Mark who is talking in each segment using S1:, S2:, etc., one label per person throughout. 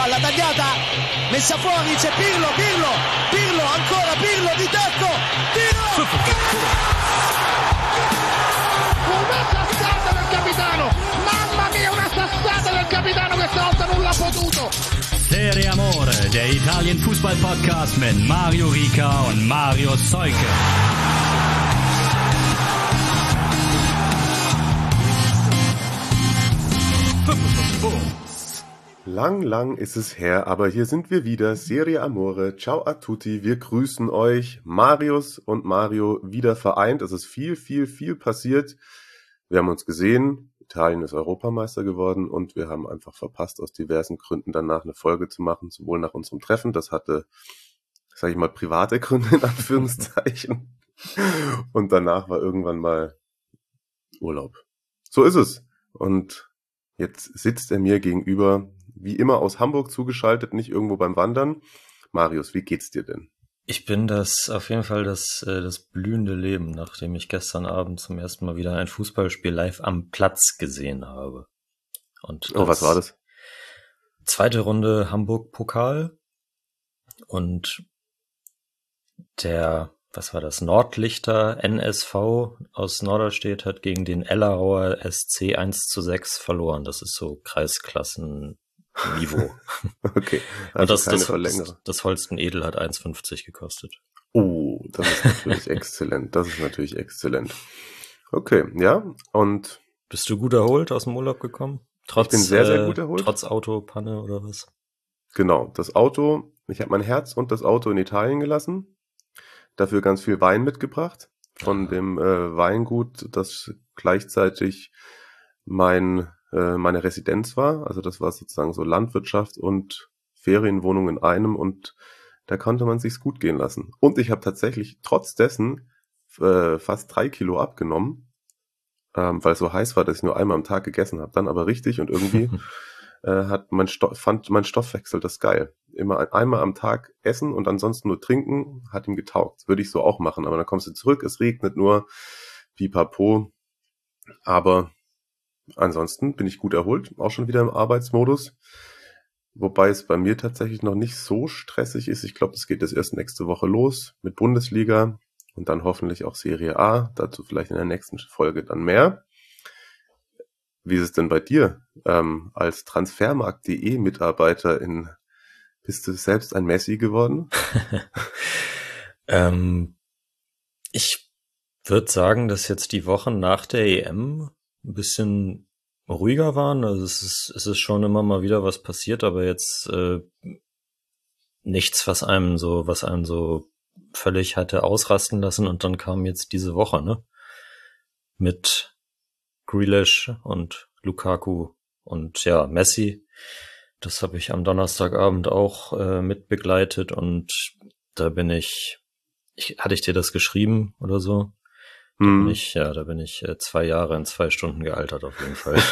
S1: palla tagliata, messa fuori, c'è Pirlo, ancora Pirlo di tacco, tiro!
S2: Una sassata del capitano, mamma mia, una sassata del capitano, questa volta non l'ha potuto.
S3: Serie Amore, der Italien-Fußball-Podcast mit Mario Rica und Mario Seuke.
S4: Lang ist es her, aber hier sind wir wieder, Serie Amore, ciao a tutti, wir grüßen euch, Marius und Mario wieder vereint, es ist viel passiert, wir haben uns gesehen, Italien ist Europameister geworden und wir haben einfach verpasst, aus diversen Gründen danach eine Folge zu machen, sowohl nach unserem Treffen, das hatte, sag ich mal, private Gründe in Anführungszeichen, und danach war irgendwann mal Urlaub. So ist es. Und jetzt sitzt er mir gegenüber, wie immer aus Hamburg zugeschaltet, nicht irgendwo beim Wandern. Marius, wie geht's dir denn?
S5: Ich bin auf jeden Fall das blühende Leben, nachdem ich gestern Abend zum ersten Mal wieder ein Fußballspiel live am Platz gesehen habe. Und
S4: was war das?
S5: Zweite Runde Hamburg-Pokal und was war das? Nordlichter NSV aus Norderstedt hat gegen den Ellerauer SC 1:6 verloren. Das ist so Kreisklassen-Niveau.
S4: Okay,
S5: also
S4: und
S5: das Holsten Edel hat 1,50 gekostet.
S4: Oh, das ist natürlich exzellent. Okay, ja, und?
S5: Bist du gut erholt aus dem Urlaub gekommen?
S4: Ich bin sehr gut erholt.
S5: Trotz Autopanne oder was?
S4: Genau, ich habe mein Herz und das Auto in Italien gelassen. Dafür ganz viel Wein mitgebracht von dem Weingut, das gleichzeitig meine Residenz war. Also das war sozusagen so Landwirtschaft und Ferienwohnung in einem und da konnte man sich's gut gehen lassen. Und ich habe tatsächlich trotz dessen fast 3 Kilo abgenommen, weil es so heiß war, dass ich nur einmal am Tag gegessen habe. Dann aber richtig und irgendwie fand mein Stoffwechsel das geil. Immer einmal am Tag essen und ansonsten nur trinken, hat ihm getaugt. Würde ich so auch machen, aber dann kommst du zurück, es regnet nur, pipapo. Aber ansonsten bin ich gut erholt, auch schon wieder im Arbeitsmodus. Wobei es bei mir tatsächlich noch nicht so stressig ist. Ich glaube, es geht jetzt erst nächste Woche los mit Bundesliga und dann hoffentlich auch Serie A. Dazu vielleicht in der nächsten Folge dann mehr. Wie ist es denn bei dir? Als Transfermarkt.de Mitarbeiterin, bist du selbst ein Messi geworden?
S5: Ich würde sagen, dass jetzt die Wochen nach der EM ein bisschen ruhiger waren. Also es ist schon immer mal wieder was passiert, aber jetzt nichts, was einem so völlig hatte ausrasten lassen. Und dann kam jetzt diese Woche, ne? Mit Grealish und Lukaku und ja, Messi. Das habe ich am Donnerstagabend auch mitbegleitet und da hatte ich dir das geschrieben oder so? Da bin ich 2 Jahre in 2 Stunden gealtert auf jeden Fall.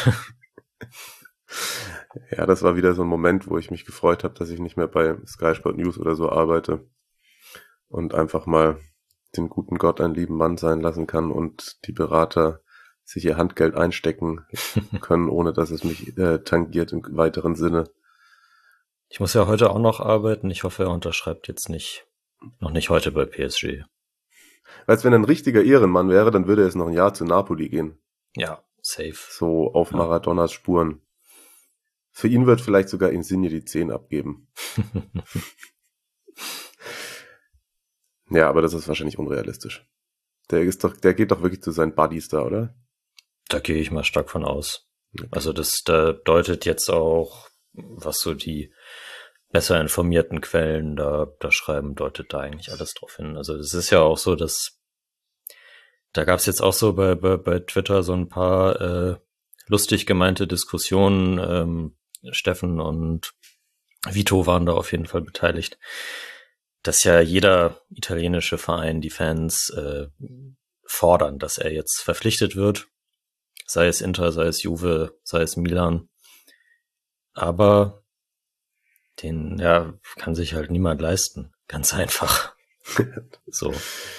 S4: Ja, das war wieder so ein Moment, wo ich mich gefreut habe, dass ich nicht mehr bei Sky Sport News oder so arbeite und einfach mal den guten Gott einen lieben Mann sein lassen kann und die Berater sich ihr Handgeld einstecken können, ohne dass es mich tangiert im weiteren Sinne.
S5: Ich muss ja heute auch noch arbeiten. Ich hoffe, er unterschreibt jetzt noch nicht heute bei PSG.
S4: Weil wenn er ein richtiger Ehrenmann wäre, dann würde er jetzt noch ein Jahr zu Napoli gehen.
S5: Ja, safe.
S4: So auf Maradonas Spuren. Für ihn wird vielleicht sogar Insigne die 10 abgeben. Ja, aber das ist wahrscheinlich unrealistisch. Der geht doch wirklich zu seinen Buddies da, oder?
S5: Da gehe ich mal stark von aus. Okay. Also da deutet jetzt auch, was so die besser informierten Quellen da schreiben, deutet da eigentlich alles drauf hin. Also es ist ja auch so, dass da gab es jetzt auch so bei Twitter so ein paar lustig gemeinte Diskussionen. Steffen und Vito waren da auf jeden Fall beteiligt, dass ja jeder italienische Verein, die Fans fordern, dass er jetzt verpflichtet wird, sei es Inter, sei es Juve, sei es Milan. Aber den kann sich halt niemand leisten. Ganz einfach. So.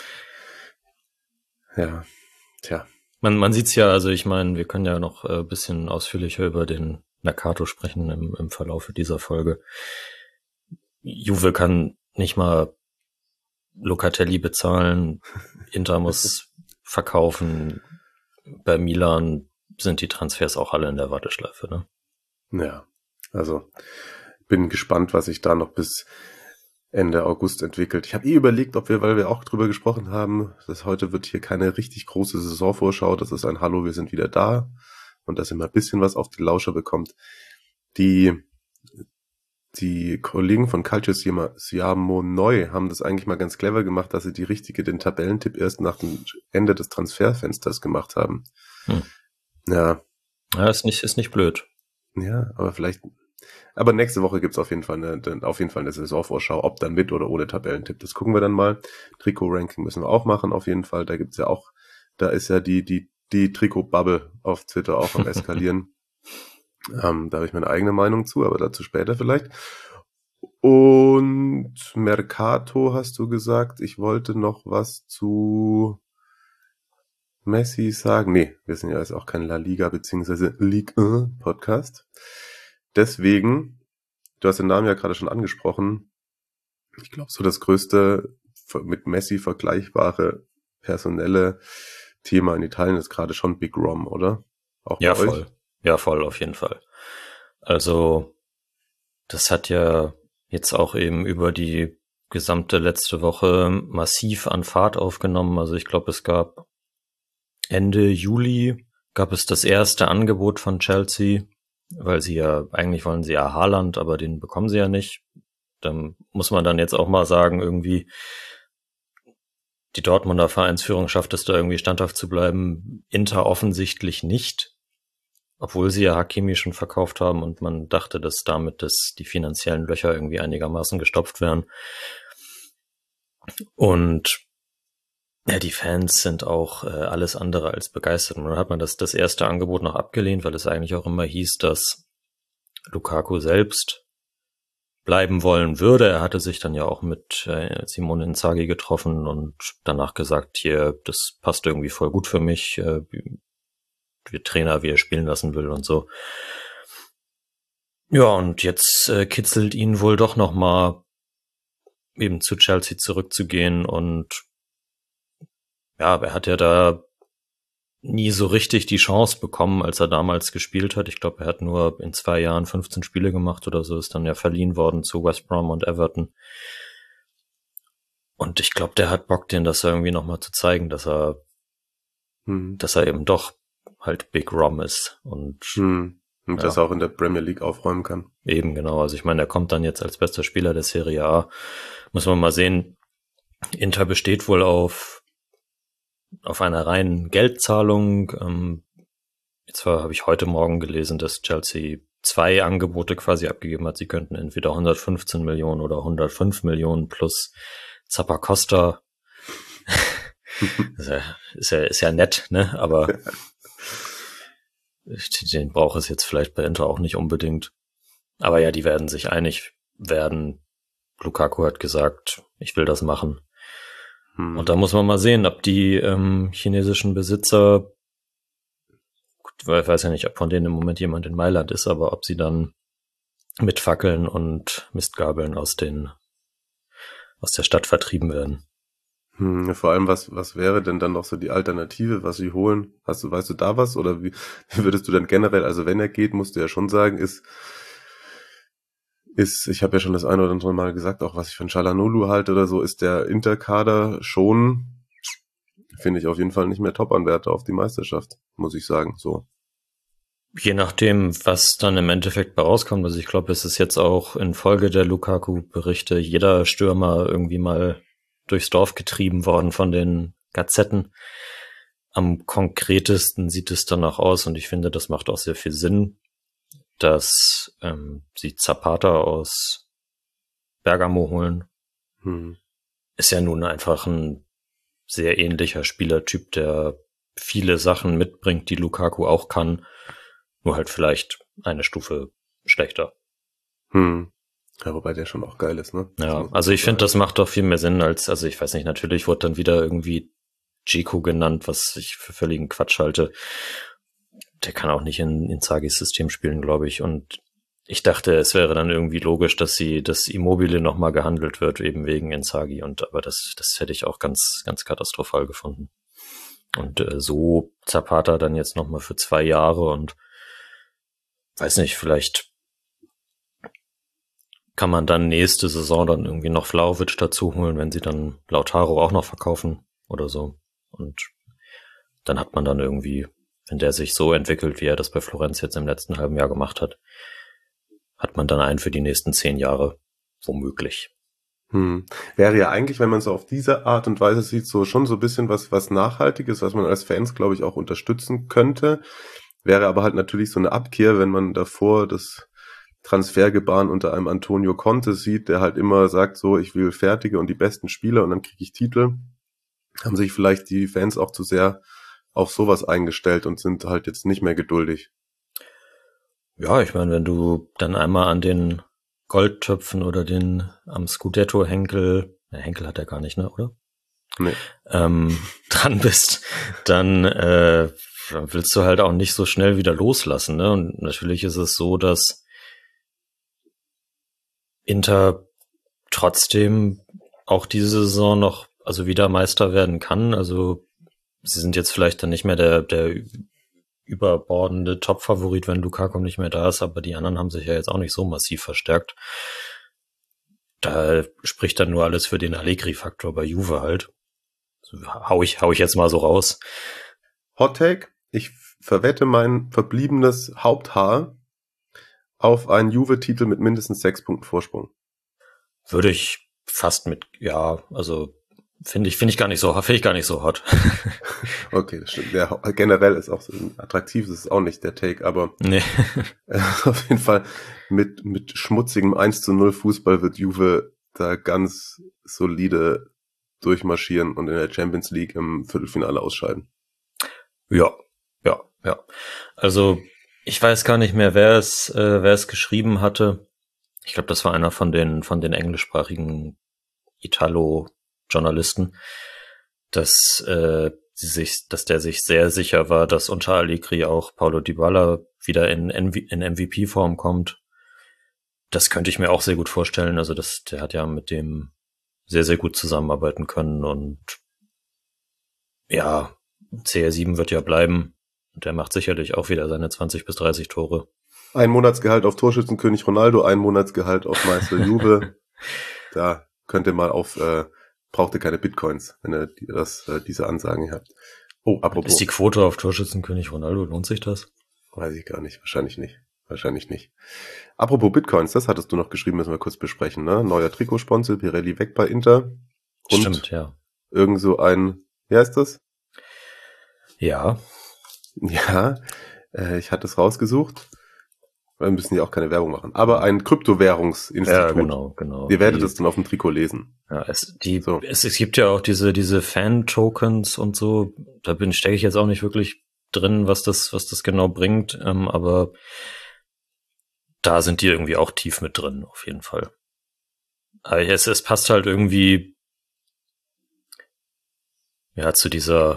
S4: Ja, tja.
S5: Man sieht's ja, also ich meine, wir können ja noch ein bisschen ausführlicher über den Mercato sprechen im Verlauf dieser Folge. Juve kann nicht mal Locatelli bezahlen, Inter muss verkaufen, bei Milan sind die Transfers auch alle in der Warteschleife, ne?
S4: Ja, also bin gespannt, was sich da noch bis Ende August entwickelt. Ich habe überlegt, ob wir, weil wir auch drüber gesprochen haben, dass heute wird hier keine richtig große Saisonvorschau, das ist ein Hallo, wir sind wieder da und dass ihr mal ein bisschen was auf die Lauscher bekommt. Die Kollegen von Calcio Siamo Neu haben das eigentlich mal ganz clever gemacht, dass sie den Tabellentipp erst nach dem Ende des Transferfensters gemacht haben. Ja,
S5: ist nicht blöd.
S4: Ja, aber nächste Woche gibt's auf jeden Fall eine Saisonvorschau, ob dann mit oder ohne Tabellentipp. Das gucken wir dann mal. Trikot-Ranking müssen wir auch machen, auf jeden Fall. Da ist ja die Trikot-Bubble auf Twitter auch am eskalieren. Da habe ich meine eigene Meinung zu, aber dazu später vielleicht. Und Mercato hast du gesagt, ich wollte noch was zu Messi sagen. Nee, wir sind ja jetzt auch kein La Liga bzw. Ligue 1 Podcast. Deswegen, du hast den Namen ja gerade schon angesprochen, ich glaube so das größte mit Messi vergleichbare personelle Thema in Italien ist gerade schon Big Rom, oder? Auch bei
S5: Ja,
S4: euch?
S5: voll. Ja, voll, auf jeden Fall. Also, das hat ja jetzt auch eben über die gesamte letzte Woche massiv an Fahrt aufgenommen. Also ich glaube, es gab Ende Juli das erste Angebot von Chelsea, weil eigentlich wollen sie ja Haaland, aber den bekommen sie ja nicht. Dann muss man dann jetzt auch mal sagen, irgendwie die Dortmunder Vereinsführung schafft es da irgendwie standhaft zu bleiben. Inter offensichtlich nicht. Obwohl sie ja Hakimi schon verkauft haben und man dachte, dass damit die finanziellen Löcher irgendwie einigermaßen gestopft wären. Und ja, die Fans sind auch alles andere als begeistert. Und dann hat man das erste Angebot noch abgelehnt, weil es eigentlich auch immer hieß, dass Lukaku selbst bleiben wollen würde. Er hatte sich dann ja auch mit Simone Inzaghi getroffen und danach gesagt, hier, das passt irgendwie voll gut für mich, wir Trainer, wie er spielen lassen will und so. Ja, und jetzt kitzelt ihn wohl doch noch mal eben zu Chelsea zurückzugehen und ja, er hat ja da nie so richtig die Chance bekommen, als er damals gespielt hat. Ich glaube, er hat nur in 2 Jahren 15 Spiele gemacht oder so, ist dann ja verliehen worden zu West Brom und Everton. Und ich glaube, der hat Bock, den das irgendwie noch mal zu zeigen, dass er eben doch halt Big Rom ist und
S4: dass er auch in der Premier League aufräumen kann.
S5: Eben, genau. Also ich meine, er kommt dann jetzt als bester Spieler der Serie A. Muss man mal sehen. Inter besteht wohl auf einer reinen Geldzahlung. Jetzt habe ich heute Morgen gelesen, dass Chelsea 2 Angebote quasi abgegeben hat. Sie könnten entweder 115 Millionen oder 105 Millionen plus Zappacosta. ist ja nett, ne? Aber den braucht es jetzt vielleicht bei Inter auch nicht unbedingt. Aber ja, die werden sich einig werden. Lukaku hat gesagt, ich will das machen. Und da muss man mal sehen, ob die chinesischen Besitzer, ich weiß ja nicht, ob von denen im Moment jemand in Mailand ist, aber ob sie dann mit Fackeln und Mistgabeln aus der Stadt vertrieben werden.
S4: Vor allem, was wäre denn dann noch so die Alternative, was sie holen? Weißt du da was? Oder wie würdest du dann generell, also wenn er geht, musst du ja schon sagen, ich habe ja schon das eine oder andere Mal gesagt, auch was ich von Çalhanoğlu halte oder so, ist der Interkader schon, finde ich auf jeden Fall nicht mehr Top-Anwärter auf die Meisterschaft, muss ich sagen, so.
S5: Je nachdem, was dann im Endeffekt bei rauskommt. Also ich glaube, es ist jetzt auch in Folge der Lukaku-Berichte jeder Stürmer irgendwie mal durchs Dorf getrieben worden von den Gazetten. Am konkretesten sieht es danach aus und ich finde, das macht auch sehr viel Sinn, dass sie Zapata aus Bergamo holen. Ist ja nun einfach ein sehr ähnlicher Spielertyp, der viele Sachen mitbringt, die Lukaku auch kann, nur halt vielleicht eine Stufe schlechter.
S4: Ja, wobei der schon auch geil ist, ne?
S5: Ja, also ich finde, das macht doch viel mehr Sinn also ich weiß nicht, natürlich wurde dann wieder irgendwie Dzeko genannt, was ich für völligen Quatsch halte. der kann auch nicht in Inzagis System spielen, glaube ich. Und ich dachte, es wäre dann irgendwie logisch, dass Immobile nochmal gehandelt wird, eben wegen Inzaghi. Aber das hätte ich auch ganz, ganz katastrophal gefunden. Und so Zapata dann jetzt nochmal für 2 Jahre und weiß nicht, vielleicht kann man dann nächste Saison dann irgendwie noch Vlahovic dazu holen, wenn sie dann Lautaro auch noch verkaufen oder so. Und dann hat man dann irgendwie, wenn der sich so entwickelt, wie er das bei Florenz jetzt im letzten halben Jahr gemacht hat, hat man dann einen für die nächsten 10 Jahre, womöglich.
S4: Wäre ja eigentlich, wenn man es auf diese Art und Weise sieht, so schon so ein bisschen was Nachhaltiges, was man als Fans, glaube ich, auch unterstützen könnte. Wäre aber halt natürlich so eine Abkehr, wenn man davor das Transfergebaren unter einem Antonio Conte sieht, der halt immer sagt, so, ich will fertige und die besten Spieler und dann kriege ich Titel. Haben sich vielleicht die Fans auch zu sehr auf sowas eingestellt und sind halt jetzt nicht mehr geduldig.
S5: Ja, ich meine, wenn du dann einmal an den Goldtöpfen oder am Scudetto-Henkel, Henkel hat er gar nicht, ne, oder?
S4: Nee.
S5: Dran bist, dann willst du halt auch nicht so schnell wieder loslassen, ne? Und natürlich ist es so, dass Inter trotzdem auch diese Saison noch wieder Meister werden kann. Also sie sind jetzt vielleicht dann nicht mehr der überbordende Top-Favorit, wenn Lukaku nicht mehr da ist, aber die anderen haben sich ja jetzt auch nicht so massiv verstärkt. Da spricht dann nur alles für den Allegri-Faktor bei Juve halt. Hau ich jetzt mal so raus.
S4: Hot Take, ich verwette mein verbliebenes Haupthaar auf einen Juve-Titel mit mindestens 6 Punkten Vorsprung.
S5: Würde ich fast finde ich gar nicht so hot.
S4: Okay, das stimmt. Ja, generell ist auch so attraktiv, das ist auch nicht der Take, aber
S5: nee.
S4: Auf jeden Fall mit schmutzigem 1:0 Fußball wird Juve da ganz solide durchmarschieren und in der Champions League im Viertelfinale ausscheiden.
S5: Ja. Also ich weiß gar nicht mehr, wer es geschrieben hatte. Ich glaube, das war einer von den englischsprachigen Italo-Journalisten, dass der sich sehr sicher war, dass unter Allegri auch Paulo Dybala wieder in MVP-Form kommt. Das könnte ich mir auch sehr gut vorstellen. Also der hat ja mit dem sehr, sehr gut zusammenarbeiten können und ja, CR7 wird ja bleiben. Und der macht sicherlich auch wieder seine 20 bis 30 Tore.
S4: Ein Monatsgehalt auf Torschützenkönig Ronaldo, ein Monatsgehalt auf Meister Juve. Da könnt ihr mal braucht ihr keine Bitcoins, wenn ihr diese Ansagen habt. Oh, apropos.
S5: Ist die Quote auf Torschützenkönig Ronaldo, lohnt sich das?
S4: Weiß ich gar nicht, wahrscheinlich nicht. Apropos Bitcoins, das hattest du noch geschrieben, müssen wir kurz besprechen, ne? Neuer Trikotsponsor, Pirelli weg bei Inter. Und
S5: stimmt, ja.
S4: Irgend so wie heißt das?
S5: Ja.
S4: Ja, ich hatte es rausgesucht. Wir müssen ja auch keine Werbung machen. Aber ein Kryptowährungsinstitut.
S5: Ja, genau.
S4: Ihr werdet es dann auf dem Trikot lesen.
S5: Ja, es gibt ja auch diese Fan-Tokens und so. Da stecke ich jetzt auch nicht wirklich drin, was das genau bringt. Aber da sind die irgendwie auch tief mit drin, auf jeden Fall. Aber es passt halt irgendwie zu dieser,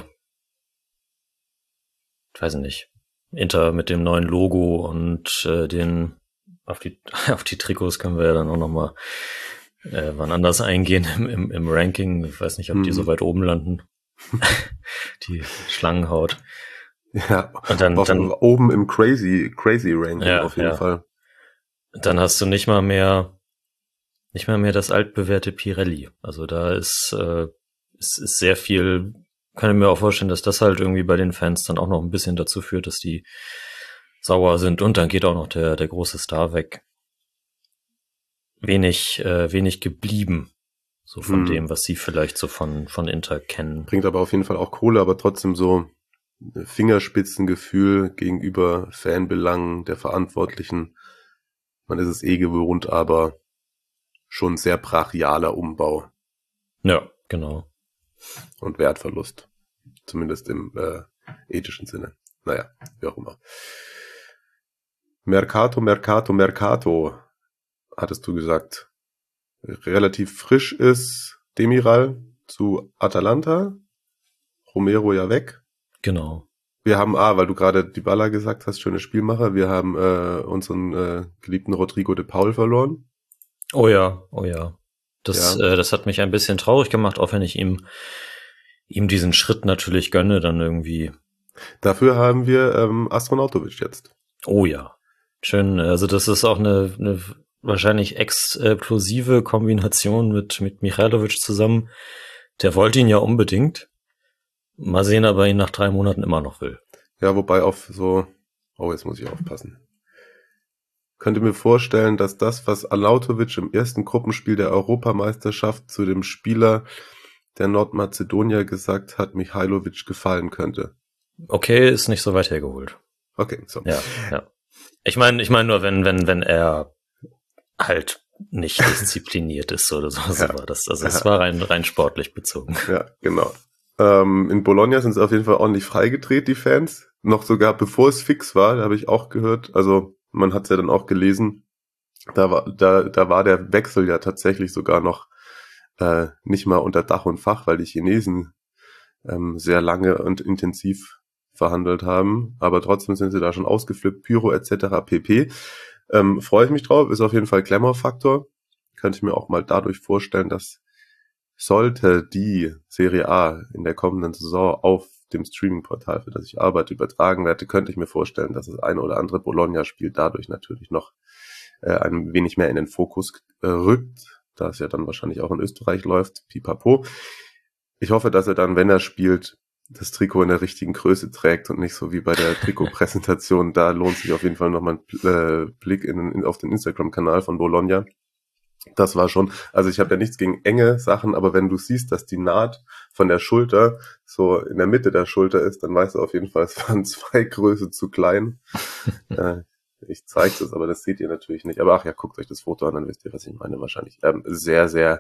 S5: ich weiß nicht, Inter mit dem neuen Logo und auf die Trikots können wir ja dann auch nochmal wann anders eingehen im Ranking. Ich weiß nicht, ob die so weit oben landen. Die Schlangenhaut.
S4: Ja, und dann oben im Crazy Ranking auf jeden Fall.
S5: Dann hast du nicht mal mehr das altbewährte Pirelli. Also da ist sehr viel. Kann ich mir auch vorstellen, dass das halt irgendwie bei den Fans dann auch noch ein bisschen dazu führt, dass die sauer sind. Und dann geht auch noch der große Star weg. Wenig geblieben. So von dem, was sie vielleicht so von Inter kennen.
S4: Bringt aber auf jeden Fall auch Kohle, aber trotzdem so Fingerspitzengefühl gegenüber Fanbelangen der Verantwortlichen. Man ist es gewohnt, aber schon sehr brachialer Umbau.
S5: Ja, genau.
S4: Und Wertverlust. Zumindest im ethischen Sinne. Naja, wie auch immer. Mercato, hattest du gesagt. Relativ frisch ist Demiral zu Atalanta. Romero ja weg.
S5: Genau.
S4: Wir haben, weil du gerade Dybala gesagt hast, schöne Spielmacher, wir haben unseren geliebten Rodrigo de Paul verloren.
S5: Oh ja. Das hat mich ein bisschen traurig gemacht, auch wenn ich ihm diesen Schritt natürlich gönne, dann irgendwie.
S4: Dafür haben wir Astronautovic jetzt.
S5: Oh ja. Schön, also das ist auch eine wahrscheinlich explosive Kombination mit Mihailovic zusammen. Der wollte ihn ja unbedingt. Mal sehen, ob er ihn nach 3 Monaten immer noch will.
S4: Ja, wobei jetzt muss ich aufpassen. Könnte mir vorstellen, dass das, was Arnautovic im ersten Gruppenspiel der Europameisterschaft zu dem Spieler der Nordmazedonier gesagt hat, Mihailovic gefallen könnte.
S5: Okay, ist nicht so weit hergeholt.
S4: Okay, so.
S5: Ja. Ich meine nur, wenn er halt nicht diszipliniert ist oder so, so war das. Also es war rein sportlich bezogen.
S4: Ja, genau. In Bologna sind sie auf jeden Fall ordentlich freigedreht, die Fans. Noch sogar bevor es fix war, da habe ich auch gehört, also man hat es ja dann auch gelesen, da war der Wechsel ja tatsächlich sogar noch nicht mal unter Dach und Fach, weil die Chinesen sehr lange und intensiv verhandelt haben, aber trotzdem sind sie da schon ausgeflippt, Pyro etc. pp. Freue ich mich drauf, ist auf jeden Fall Glamour-Faktor. Könnte ich mir auch mal dadurch vorstellen, dass sollte die Serie A in der kommenden Saison auf dem Streaming-Portal, für das ich arbeite, übertragen werde, könnte ich mir vorstellen, dass das eine oder andere Bologna-Spiel dadurch natürlich noch ein wenig mehr in den Fokus rückt, da es ja dann wahrscheinlich auch in Österreich läuft, pipapo. Ich hoffe, dass er dann, wenn er spielt, das Trikot in der richtigen Größe trägt und nicht so wie bei der Trikotpräsentation. Da lohnt sich auf jeden Fall nochmal ein Blick auf den Instagram-Kanal von Bologna. Das war schon, also ich habe ja nichts gegen enge Sachen, aber wenn du siehst, dass die Naht von der Schulter so in der Mitte der Schulter ist, dann weißt du auf jeden Fall, es waren 2 Größe zu klein. Ich zeige es, aber das seht ihr natürlich nicht. Aber guckt euch das Foto an, dann wisst ihr, was ich meine wahrscheinlich. Sehr, sehr,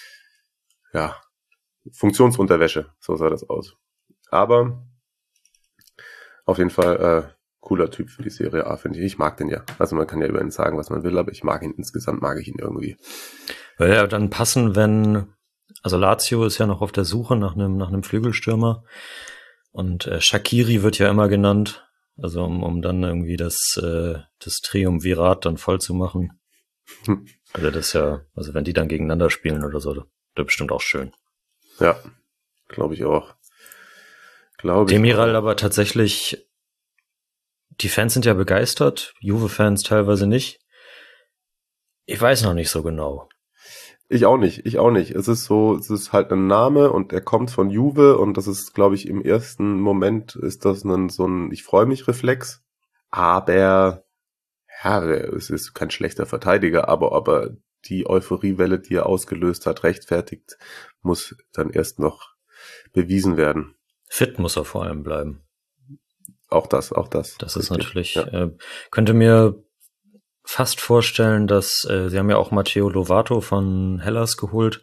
S4: Funktionsunterwäsche, so sah das aus. Aber auf jeden Fall cooler Typ für die Serie A, finde ich. Ich mag den ja. Also man kann ja über ihn sagen, was man will, aber insgesamt mag ich ihn irgendwie.
S5: Würde ja dann passen, also Lazio ist ja noch auf der Suche nach einem Flügelstürmer und Shaqiri wird ja immer genannt, also um dann irgendwie das Triumvirat dann voll zu machen. Also das also wenn die dann gegeneinander spielen oder so, das wird bestimmt auch schön.
S4: Ja, glaube ich auch.
S5: Demiral aber tatsächlich, die Fans sind ja begeistert, Juve-Fans teilweise nicht. Ich weiß noch nicht so genau. Ich auch nicht. Es ist halt ein Name und er kommt von Juve und das ist, glaube ich, im ersten Moment ist das so ein Ich freue mich Reflex. Aber, es ist kein schlechter Verteidiger, aber die Euphoriewelle, die er ausgelöst hat, rechtfertigt, muss dann erst noch bewiesen werden. Fit muss er vor allem bleiben. Auch das. Das ist natürlich, könnte mir fast vorstellen, dass, sie haben ja auch Matteo Lovato von Hellas geholt,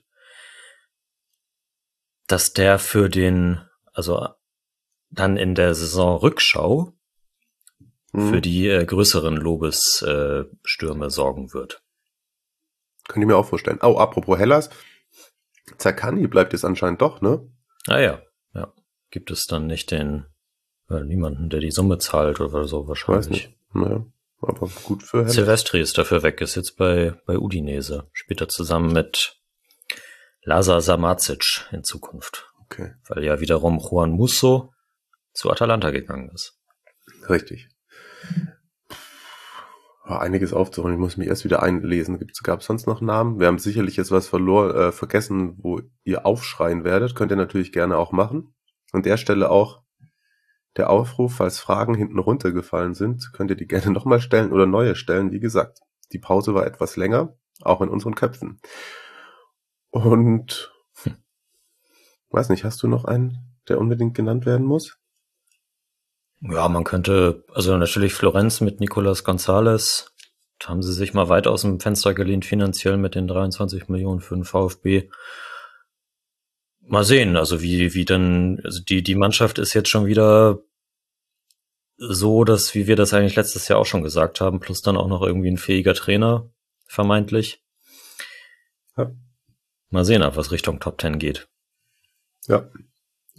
S5: dass der für also dann in der Saisonrückschau für die größeren Lobesstürme sorgen wird. Könnte ich mir auch vorstellen. Oh, apropos Hellas, Zaccagni bleibt jetzt anscheinend doch, ne? Ah ja. Gibt es dann nicht niemanden, der die Summe zahlt oder so wahrscheinlich. Weiß nicht. Naja, aber gut für Hellas. Silvestri ist dafür weg, ist jetzt bei Udinese. Spielt er zusammen mit Lazar Samacic in Zukunft. Okay. Weil ja wiederum Juan Musso zu Atalanta gegangen ist. Richtig. Einiges aufzuholen. Ich muss mich erst wieder einlesen. Gab es sonst noch Namen? Wir haben sicherlich jetzt was vergessen, wo ihr aufschreien werdet. Könnt ihr natürlich gerne auch machen. An der Stelle auch der Aufruf, falls Fragen hinten runtergefallen sind, könnt ihr die gerne nochmal stellen oder neue stellen. Wie gesagt, die Pause war etwas länger, auch in unseren Köpfen. Und weiß nicht, hast du noch einen, der unbedingt genannt werden muss? Ja, man könnte, also natürlich Florenz mit Nicolas González, da haben sie sich mal weit aus dem Fenster gelehnt finanziell mit den 23 Millionen für den VfB. Mal sehen, also wie dann, also die Mannschaft ist jetzt schon wieder so, dass, wie wir das eigentlich letztes Jahr auch schon gesagt haben, plus dann auch noch irgendwie ein fähiger Trainer, vermeintlich. Ja. Mal sehen, ob was Richtung Top 10 geht. Ja,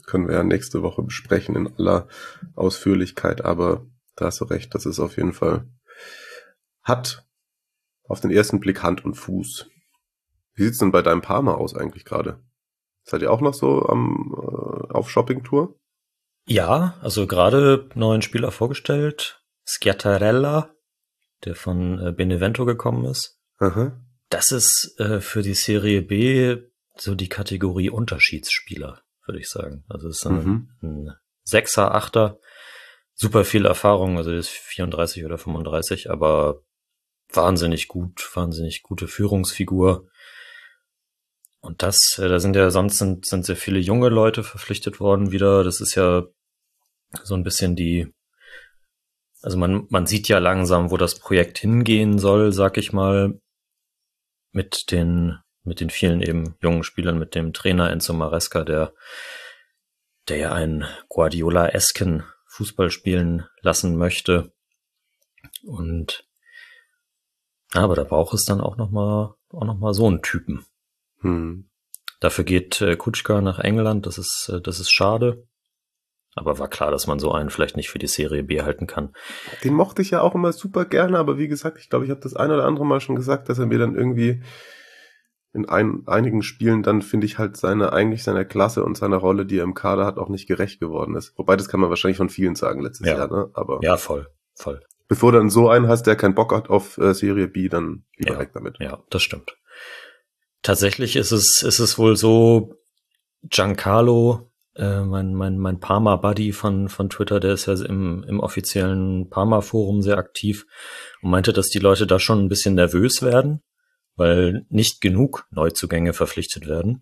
S4: können wir ja nächste Woche besprechen in aller Ausführlichkeit, aber da hast du recht, das ist auf jeden Fall, hat auf den ersten Blick Hand und Fuß. Wie sieht's denn bei deinem Parma aus eigentlich gerade? Seid ihr auch noch so auf Shopping-Tour?
S5: Ja, also gerade neuen Spieler vorgestellt. Schiattarella, der von Benevento gekommen ist.
S4: Aha.
S5: Das ist für die Serie B so die Kategorie Unterschiedsspieler, würde ich sagen. Also es ist ein Sechser, Achter, super viel Erfahrung, also der ist 34 oder 35, aber wahnsinnig gute Führungsfigur. Und da sind ja sonst sind sehr viele junge Leute verpflichtet worden wieder. Das ist ja so ein bisschen also man sieht ja langsam, wo das Projekt hingehen soll, sag ich mal, mit den vielen eben jungen Spielern, mit dem Trainer Enzo Maresca, der ja einen Guardiola-esken Fußball spielen lassen möchte. Und aber da braucht es dann auch noch mal so einen Typen. Dafür geht Kutschka nach England, das ist schade. Aber war klar, dass man so einen vielleicht nicht für die Serie B halten kann.
S4: Den mochte ich ja auch immer super gerne, aber wie gesagt, ich glaube, ich habe das ein oder andere Mal schon gesagt, dass er mir dann irgendwie in einigen Spielen dann, finde ich, halt seiner Klasse und seiner Rolle, die er im Kader hat, auch nicht gerecht geworden ist. Wobei, das kann man wahrscheinlich von vielen sagen letztes Jahr, ne? Aber
S5: ja, voll.
S4: Bevor du dann so einen hast, der keinen Bock hat auf Serie B, dann lieber weg damit.
S5: Ja, das stimmt. Tatsächlich ist es wohl so, Giancarlo, mein Parma-Buddy von Twitter, der ist ja im offiziellen Parma-Forum sehr aktiv und meinte, dass die Leute da schon ein bisschen nervös werden, weil nicht genug Neuzugänge verpflichtet werden.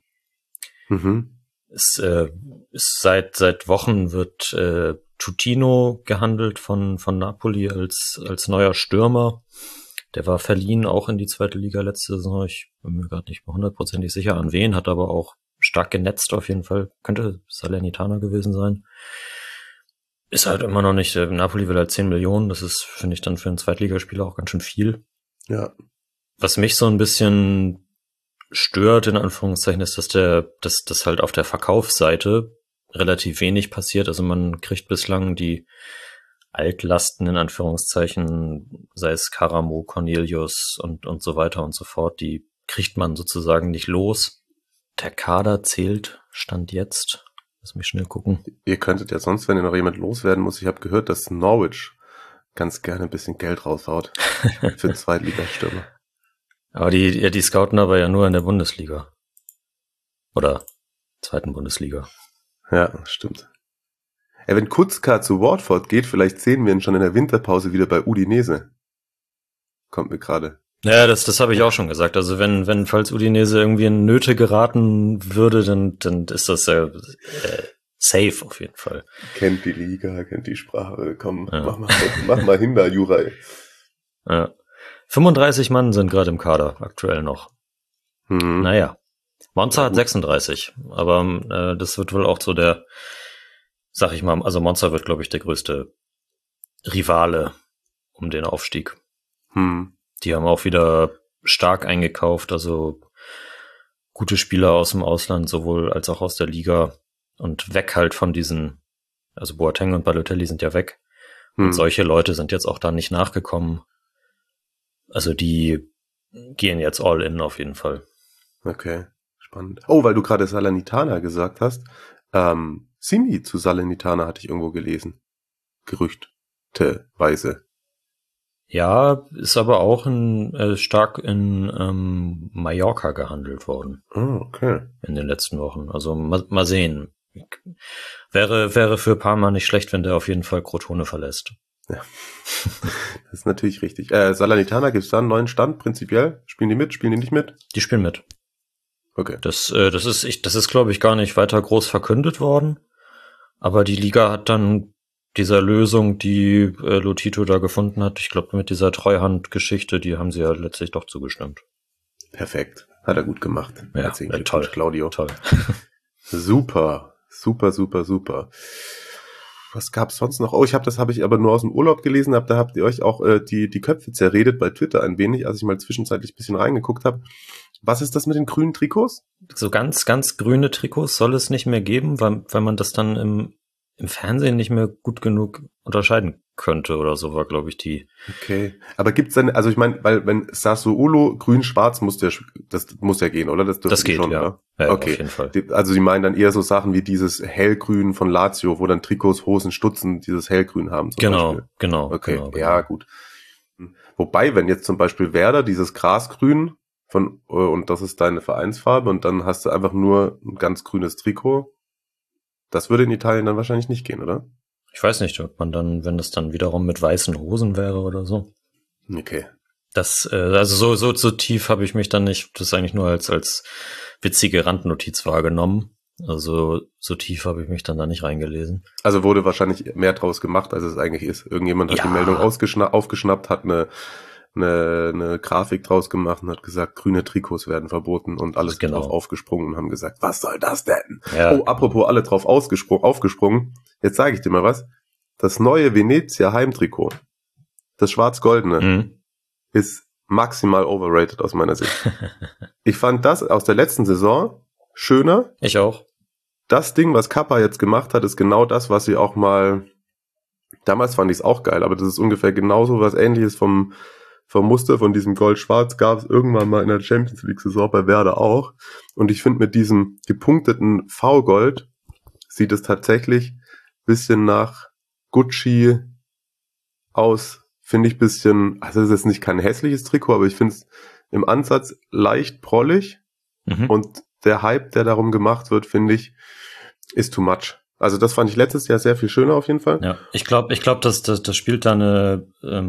S5: Seit Wochen wird Tutino gehandelt von Napoli als neuer Stürmer. Der war verliehen auch in die zweite Liga letzte Saison. Ich bin mir gerade nicht mehr 100% sicher an wen, hat aber auch stark genetzt auf jeden Fall. Könnte Salernitana gewesen sein. Ist halt immer noch nicht, Napoli will halt 10 Millionen. Das ist, finde ich, dann für einen Zweitligaspieler auch ganz schön viel.
S4: Ja.
S5: Was mich so ein bisschen stört, in Anführungszeichen, ist, dass halt auf der Verkaufsseite relativ wenig passiert. Also man kriegt bislang die Altlasten, in Anführungszeichen, sei es Karamo, Cornelius und so weiter und so fort, die kriegt man sozusagen nicht los. Der Kader zählt, Stand jetzt. Lass mich schnell gucken.
S4: Ihr könntet ja sonst, wenn ihr noch jemand loswerden muss, ich habe gehört, dass Norwich ganz gerne ein bisschen Geld raushaut für Zweitligastürmer.
S5: Aber die scouten aber ja nur in der Bundesliga. Oder zweiten Bundesliga.
S4: Ja, stimmt. Wenn Kutzka zu Watford geht, vielleicht sehen wir ihn schon in der Winterpause wieder bei Udinese. Kommt mir gerade.
S5: Ja, das habe ich auch schon gesagt. Also falls Udinese irgendwie in Nöte geraten würde, dann ist das ja safe auf jeden Fall.
S4: Kennt die Liga, kennt die Sprache. Komm, ja. mach mal hin da, Juraj.
S5: Ja. 35 Mann sind gerade im Kader, aktuell noch. Naja. Monza hat 36, aber das wird wohl auch so sag ich mal, also Monza wird, glaube ich, der größte Rivale um den Aufstieg. Die haben auch wieder stark eingekauft, also gute Spieler aus dem Ausland, sowohl als auch aus der Liga und weg halt von diesen, also Boateng und Balotelli sind ja weg und solche Leute sind jetzt auch da nicht nachgekommen. Also die gehen jetzt all in auf jeden Fall.
S4: Okay, spannend. Oh, weil du gerade Salernitana gesagt hast, Simi zu Salernitana hatte ich irgendwo gelesen. Gerüchteweise.
S5: Ja, ist aber auch stark in Mallorca gehandelt worden.
S4: Oh, okay.
S5: In den letzten Wochen. Also mal sehen. Wäre für Parma nicht schlecht, wenn der auf jeden Fall Crotone verlässt.
S4: Ja, das ist natürlich richtig. Salernitana, gibt es da einen neuen Stand prinzipiell? Spielen die mit? Spielen die nicht mit?
S5: Die spielen mit.
S4: Okay.
S5: Das ist, glaube ich, gar nicht weiter groß verkündet worden. Aber die Liga hat dann dieser Lösung, die Lotito da gefunden hat, ich glaube mit dieser Treuhandgeschichte, die haben sie ja letztlich doch zugestimmt.
S4: Perfekt. Hat er gut gemacht.
S5: Ja,
S4: herzlichen Glückwunsch, Claudio.
S5: Toll.
S4: Super. Was gab's sonst noch? Oh, habe ich aber nur aus dem Urlaub gelesen, da habt ihr euch auch die Köpfe zerredet bei Twitter ein wenig, als ich mal zwischenzeitlich ein bisschen reingeguckt habe, Was ist das mit den grünen Trikots?
S5: So ganz, ganz grüne Trikots soll es nicht mehr geben, weil man das dann im Fernsehen nicht mehr gut genug unterscheiden könnte oder so, war, glaube ich, die.
S4: Okay. Aber gibt's dann, also ich meine, weil wenn Sassuolo grün-schwarz das muss ja gehen, oder? Das
S5: geht,
S4: schon,
S5: ja.
S4: Oder?
S5: Ja,
S4: okay.
S5: Auf jeden Fall.
S4: Also sie meinen dann eher so Sachen wie dieses Hellgrün von Lazio, wo dann Trikots, Hosen, Stutzen dieses Hellgrün haben.
S5: Genau.
S4: Okay,
S5: genau.
S4: Ja, gut. Wobei, wenn jetzt zum Beispiel Werder dieses Grasgrün und das ist deine Vereinsfarbe und dann hast du einfach nur ein ganz grünes Trikot, das würde in Italien dann wahrscheinlich nicht gehen, oder?
S5: Ich weiß nicht, ob man dann, wenn das dann wiederum mit weißen Hosen wäre oder so.
S4: Okay.
S5: Das, also so tief habe ich mich dann nicht, das eigentlich nur als witzige Randnotiz wahrgenommen. Also so tief habe ich mich dann da nicht reingelesen.
S4: Also wurde wahrscheinlich mehr draus gemacht, als es eigentlich ist. Irgendjemand hat die Meldung aufgeschnappt, hat eine Grafik draus gemacht und hat gesagt, grüne Trikots werden verboten und alles drauf aufgesprungen und haben gesagt, was soll das denn? Ja. Oh, apropos alle drauf aufgesprungen, jetzt sage ich dir mal was. Das neue Venezia Heimtrikot, das schwarz-goldene, ist maximal overrated aus meiner Sicht. Ich fand das aus der letzten Saison schöner.
S5: Ich auch.
S4: Das Ding, was Kappa jetzt gemacht hat, ist genau das, was sie auch mal, damals fand ich es auch geil, aber das ist ungefähr genauso was Ähnliches vom Muster von diesem Gold-Schwarz gab es irgendwann mal in der Champions League-Saison bei Werder auch. Und ich finde, mit diesem gepunkteten V-Gold sieht es tatsächlich bisschen nach Gucci aus. Finde ich bisschen, also es ist jetzt nicht kein hässliches Trikot, aber ich finde es im Ansatz leicht prollig. Und der Hype, der darum gemacht wird, finde ich, ist too much. Also das fand ich letztes Jahr sehr viel schöner auf jeden Fall.
S5: Ja, ich glaube, das spielt da eine,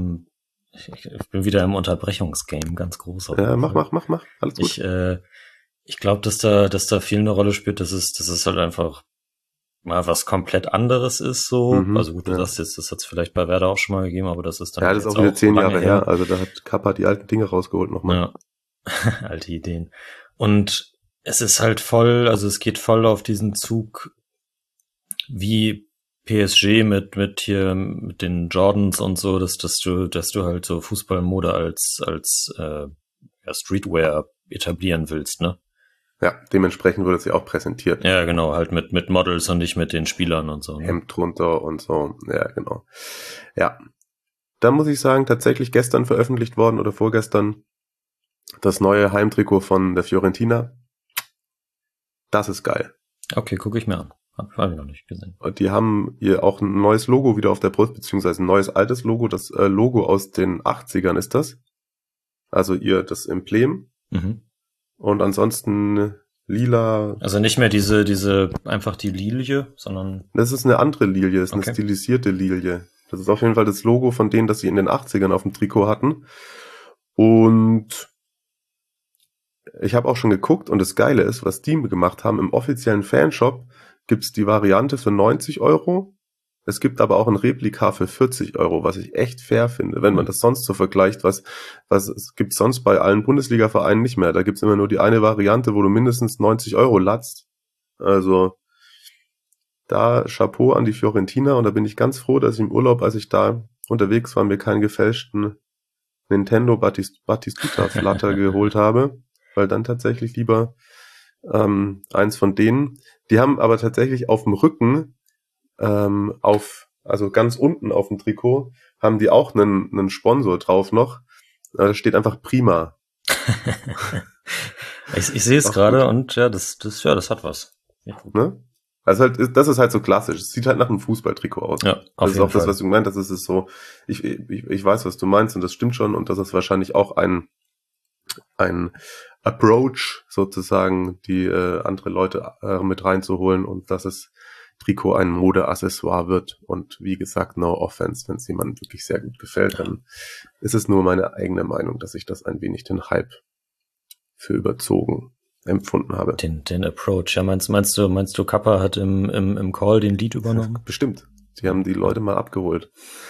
S5: ich bin wieder im Unterbrechungsgame, ganz groß.
S4: Ja, mach. Alles gut.
S5: Ich glaube, dass da viel eine Rolle spielt, dass es halt einfach mal was komplett anderes ist, so. Also gut, du sagst jetzt, das hat es vielleicht bei Werder auch schon mal gegeben, aber das ist dann.
S4: Ja, das ist auch wieder 10 Jahre her. Also da hat Kappa die alten Dinge rausgeholt nochmal. Ja.
S5: Alte Ideen. Und es ist halt voll, also es geht voll auf diesen Zug wie PSG mit den Jordans und so, dass du halt so Fußballmode als Streetwear etablieren willst, ne?
S4: Ja, dementsprechend wurde es ja auch präsentiert.
S5: Ja, genau, halt mit Models und nicht mit den Spielern und so. Ne?
S4: Hemd drunter und so, ja, genau. Ja, da muss ich sagen, tatsächlich gestern veröffentlicht worden oder vorgestern das neue Heimtrikot von der Fiorentina. Das ist geil.
S5: Okay, gucke ich mir an. Hab ich noch nicht gesehen.
S4: Und die haben hier auch ein neues Logo wieder auf der Brust, beziehungsweise ein neues altes Logo. Das Logo aus den 80ern ist das. Also das Emblem. Und ansonsten lila.
S5: Also nicht mehr diese einfach die Lilie, sondern.
S4: Das ist eine andere Lilie, das ist eine stilisierte Lilie. Das ist auf jeden Fall das Logo von denen, das sie in den 80ern auf dem Trikot hatten. Und ich habe auch schon geguckt und das Geile ist, was die gemacht haben, im offiziellen Fanshop gibt's die Variante für 90 €. Es gibt aber auch ein Replika für 40 €, was ich echt fair finde, wenn man das sonst so vergleicht, was es gibt sonst bei allen Bundesliga-Vereinen nicht mehr. Da gibt's immer nur die eine Variante, wo du mindestens 90 € latzt. Also da Chapeau an die Fiorentina und da bin ich ganz froh, dass ich im Urlaub, als ich da unterwegs war, mir keinen gefälschten Nintendo Battistuta-Flatter geholt habe, weil dann tatsächlich lieber eins von denen. Die haben aber tatsächlich auf dem Rücken also ganz unten auf dem Trikot, haben die auch einen Sponsor drauf noch. Da steht einfach Prima.
S5: ich sehe es gerade und ja, das hat was. Ja.
S4: Ne? Also das ist halt so klassisch. Es sieht halt nach einem Fußballtrikot aus.
S5: Ja,
S4: das ist auch das, was du gemeint hast. Das ist so, ich weiß, was du meinst und das stimmt schon und das ist wahrscheinlich auch ein Approach sozusagen, die andere Leute mit reinzuholen und dass es Trikot ein Modeaccessoire wird und wie gesagt, no offense, wenn es jemandem wirklich sehr gut gefällt, dann ist es nur meine eigene Meinung, dass ich das ein wenig den Hype für überzogen empfunden habe.
S5: Den Approach, ja, meinst du Kappa hat im Call den Lead übernommen?
S4: Bestimmt. Die haben die Leute mal abgeholt.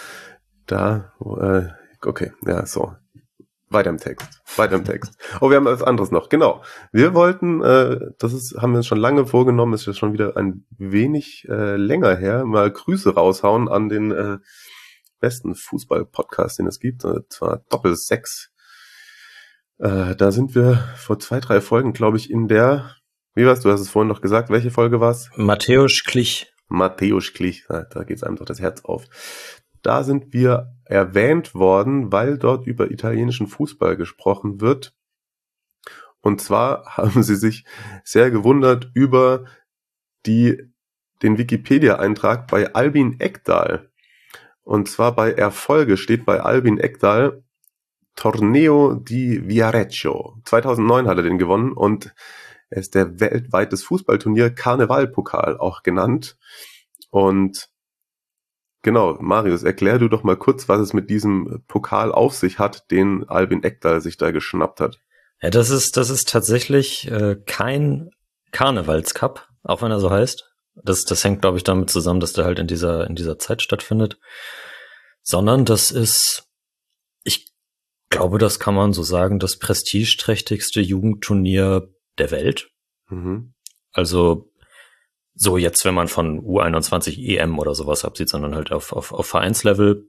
S4: Okay, ja, so. Weiter im Text. Oh, wir haben was anderes noch. Genau. Wir wollten, haben wir uns schon lange vorgenommen, ist ja schon wieder ein wenig länger her, mal Grüße raushauen an den besten Fußball-Podcast, den es gibt, und zwar Doppel-6. Da sind wir vor 2-3 Folgen, glaube ich, in der, wie war's, du hast es vorhin noch gesagt, welche Folge war's?
S5: Matthäus Klich.
S4: Matthäus Klich, da geht's einem doch das Herz auf. Da sind wir erwähnt worden, weil dort über italienischen Fußball gesprochen wird. Und zwar haben sie sich sehr gewundert über den Wikipedia-Eintrag bei Albin Ekdal. Und zwar bei Erfolge steht bei Albin Ekdal Torneo di Viareggio. 2009 hat er den gewonnen und er ist der weltweites Fußballturnier Karnevalpokal auch genannt. Und genau, Marius, erklär du doch mal kurz, was es mit diesem Pokal auf sich hat, den Albin Ekdal sich da geschnappt hat.
S5: Ja, das ist tatsächlich kein Karnevalscup, auch wenn er so heißt. Das hängt, glaube ich, damit zusammen, dass der halt in dieser Zeit stattfindet. Sondern das ist, ich glaube, das kann man so sagen, das prestigeträchtigste Jugendturnier der Welt.
S4: Mhm.
S5: Also so jetzt, wenn man von U21 EM oder sowas absieht, sondern halt auf Vereinslevel.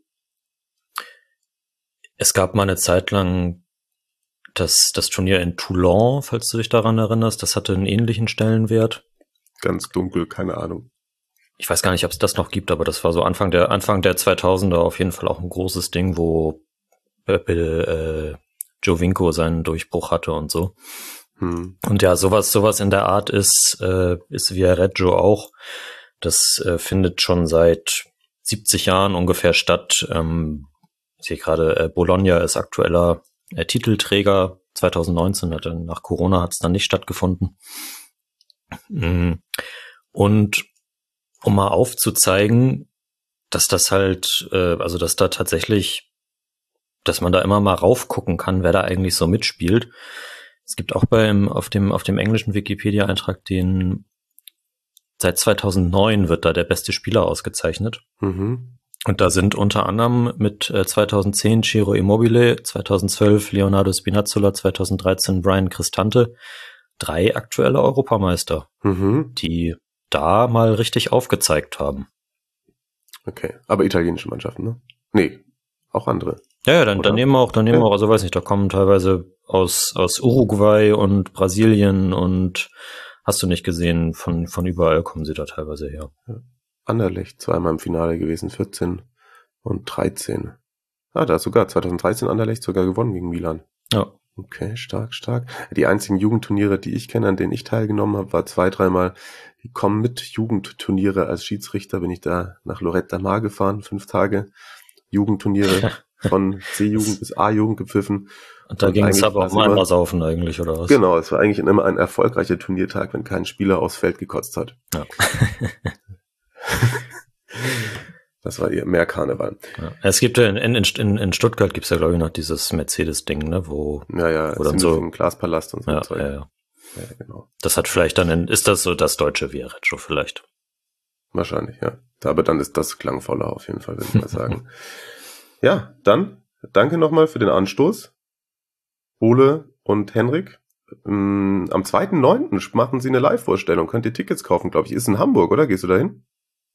S5: Es gab mal eine Zeit lang das Turnier in Toulon, falls du dich daran erinnerst, das hatte einen ähnlichen Stellenwert.
S4: Ganz dunkel, keine Ahnung.
S5: Ich weiß gar nicht, ob es das noch gibt, aber das war so Anfang der 2000er auf jeden Fall auch ein großes Ding, wo Giovinco seinen Durchbruch hatte und so. Und ja, sowas in der Art ist Viareggio auch. Das findet schon seit 70 Jahren ungefähr statt. Ich sehe gerade, Bologna ist aktueller Titelträger. 2019 nach Corona hat es dann nicht stattgefunden. Und um mal aufzuzeigen, dass das halt, also dass da tatsächlich, dass man da immer mal raufgucken kann, wer da eigentlich so mitspielt. Es gibt auch auf dem englischen Wikipedia-Eintrag seit 2009 wird da der beste Spieler ausgezeichnet.
S4: Mhm.
S5: Und da sind unter anderem mit 2010 Ciro Immobile, 2012 Leonardo Spinazzola, 2013 Brian Cristante 3 aktuelle Europameister, die da mal richtig aufgezeigt haben.
S4: Okay, aber italienische Mannschaften, ne? Nee, auch andere.
S5: Ja, dann nehmen wir auch, also weiß nicht, da kommen teilweise aus Uruguay und Brasilien und hast du nicht gesehen, von überall kommen sie da teilweise her.
S4: Ja. Anderlecht zweimal im Finale gewesen, 14 und 13. Da ist sogar 2013 Anderlecht sogar gewonnen gegen Milan.
S5: Ja.
S4: Okay, stark. Die einzigen Jugendturniere, die ich kenne, an denen ich teilgenommen habe, war 2-3 Mal die Komm-mit-Jugendturniere. Als Schiedsrichter bin ich da nach Lorette Mar gefahren, 5 Tage. Jugendturniere von C-Jugend bis A-Jugend gepfiffen.
S5: Und da ging es aber auch mal einmal saufen eigentlich, oder was?
S4: Genau, es war eigentlich immer ein erfolgreicher Turniertag, wenn kein Spieler aufs Feld gekotzt hat.
S5: Ja.
S4: Das war eher mehr Karneval.
S5: Ja. Es gibt ja in Stuttgart gibt's ja, glaube ich, noch dieses Mercedes-Ding, ne, wo
S4: dann so ein Glaspalast und so.
S5: Ja,
S4: Zeug.
S5: Ja,
S4: genau.
S5: Das hat vielleicht dann ist das so das deutsche Viareggio vielleicht?
S4: Wahrscheinlich, ja. Aber dann ist das klangvoller auf jeden Fall, würde ich mal sagen. Ja, dann danke nochmal für den Anstoß, Ole und Henrik. Am 2.9. machen sie eine Live-Vorstellung. Könnt ihr Tickets kaufen, glaube ich. Ist in Hamburg, oder? Gehst du da hin?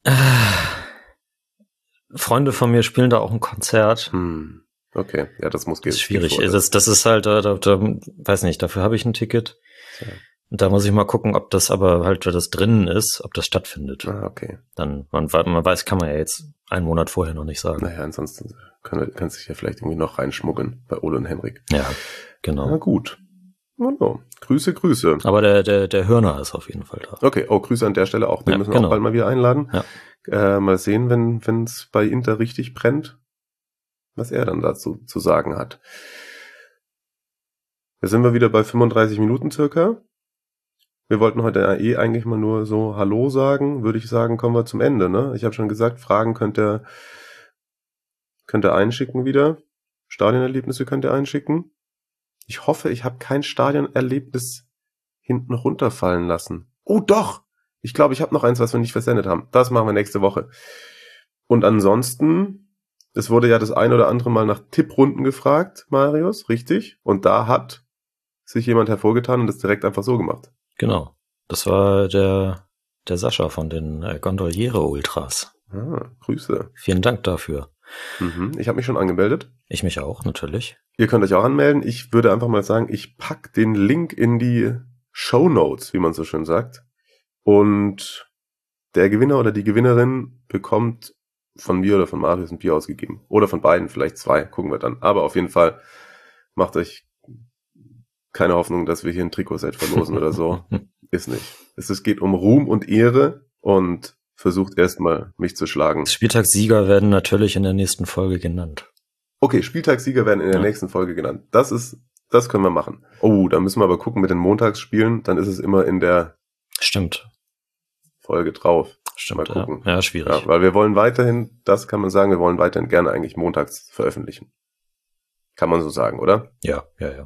S5: Freunde von mir spielen da auch ein Konzert.
S4: Okay, ja, das muss gehen.
S5: Das ist schwierig. Das ist halt, da, weiß nicht, dafür habe ich ein Ticket.
S4: Ja.
S5: Und da muss ich mal gucken, ob das aber halt, weil das drinnen ist, ob das stattfindet.
S4: Ah, okay.
S5: Dann, man weiß, kann man ja jetzt einen Monat vorher noch nicht sagen.
S4: Naja, ansonsten kannst du dich ja vielleicht irgendwie noch reinschmuggeln bei Ole und Henrik.
S5: Ja, genau.
S4: Na gut. No. Grüße.
S5: Aber der Hörner ist auf jeden Fall da.
S4: Okay, Grüße an der Stelle auch. Den müssen wir auch bald mal wieder einladen.
S5: Ja.
S4: Mal sehen, wenn es bei Inter richtig brennt, was er dann dazu zu sagen hat. Da sind wir wieder bei 35 Minuten circa. Wir wollten heute eigentlich mal nur so Hallo sagen. Würde ich sagen, kommen wir zum Ende, ne? Ich habe schon gesagt, Fragen könnt ihr einschicken wieder. Stadionerlebnisse könnt ihr einschicken. Ich hoffe, ich habe kein Stadionerlebnis hinten runterfallen lassen. Oh doch! Ich glaube, ich habe noch eins, was wir nicht versendet haben. Das machen wir nächste Woche. Und ansonsten, es wurde ja das ein oder andere Mal nach Tipprunden gefragt, Marius, richtig? Und da hat sich jemand hervorgetan und das direkt einfach so gemacht.
S5: Genau. Das war der Sascha von den Gondoliere Ultras.
S4: Grüße.
S5: Vielen Dank dafür.
S4: Ich habe mich schon angemeldet.
S5: Ich mich auch, natürlich.
S4: Ihr könnt euch auch anmelden. Ich würde einfach mal sagen, ich pack den Link in die Shownotes, wie man so schön sagt. Und der Gewinner oder die Gewinnerin bekommt von mir oder von Marius ein Bier ausgegeben. Oder von beiden, vielleicht 2, gucken wir dann. Aber auf jeden Fall macht euch keine Hoffnung, dass wir hier ein Trikotset verlosen oder so. Ist nicht. Es geht um Ruhm und Ehre und versucht erstmal mich zu schlagen.
S5: Spieltagssieger werden natürlich in der nächsten Folge genannt.
S4: Okay, Spieltagssieger werden in der nächsten Folge genannt. Das können wir machen. Oh, da müssen wir aber gucken mit den Montagsspielen. Dann ist es immer in der Folge drauf.
S5: Stimmt,
S4: mal gucken.
S5: Ja, schwierig.
S4: Ja, weil wir wollen weiterhin, das kann man sagen, wir wollen weiterhin gerne eigentlich montags veröffentlichen. Kann man so sagen, oder?
S5: Ja.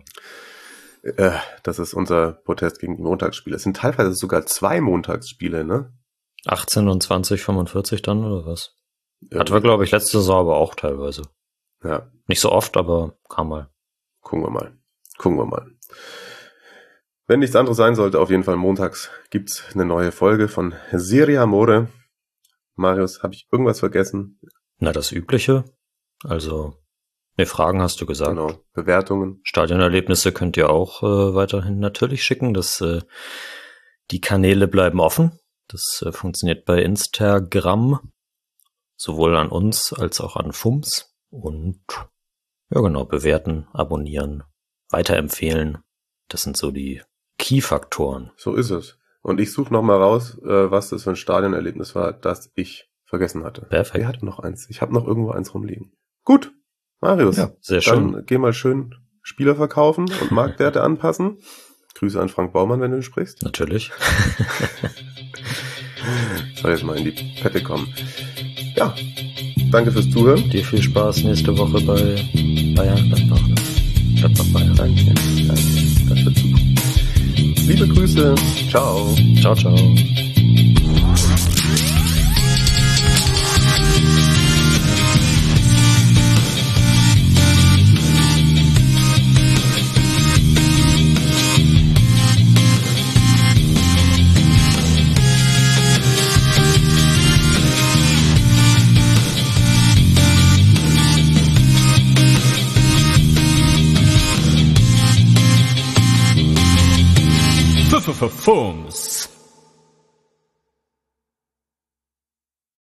S4: Das ist unser Protest gegen die Montagsspiele. Es sind teilweise sogar 2 Montagsspiele, ne?
S5: 18 und 20:45 dann, oder was? Hatten wir, glaube ich, letzte Saison aber auch teilweise.
S4: Ja.
S5: Nicht so oft, aber kam mal.
S4: Gucken wir mal. Wenn nichts anderes sein sollte, auf jeden Fall montags gibt's eine neue Folge von Serie Amore. Marius, habe ich irgendwas vergessen?
S5: Na, das Übliche. Also, Fragen hast du gesagt.
S4: Genau, Bewertungen.
S5: Stadionerlebnisse könnt ihr auch weiterhin natürlich schicken. Die Kanäle bleiben offen. Das funktioniert bei Instagram, sowohl an uns als auch an FUMS. Und ja genau, bewerten, abonnieren, weiterempfehlen. Das sind so die Key-Faktoren.
S4: So ist es. Und ich suche nochmal raus, was das für ein Stadionerlebnis war, das ich vergessen hatte.
S5: Perfekt.
S4: Wir hatten noch eins. Ich habe noch irgendwo eins rumliegen. Gut, Marius.
S5: Ja, sehr schön.
S4: Dann geh mal schön Spieler verkaufen und Marktwerte anpassen. Grüße an Frank Baumann, wenn du ihn sprichst.
S5: Natürlich.
S4: Soll jetzt mal in die Pette kommen. Ja, danke fürs Zuhören.
S5: Dir viel Spaß nächste Woche bei Bayern Gladbach. Gladbach Bayern.
S4: Danke. Das wird super. Liebe Grüße. Ciao.
S5: Ciao, ciao.
S3: FUMS.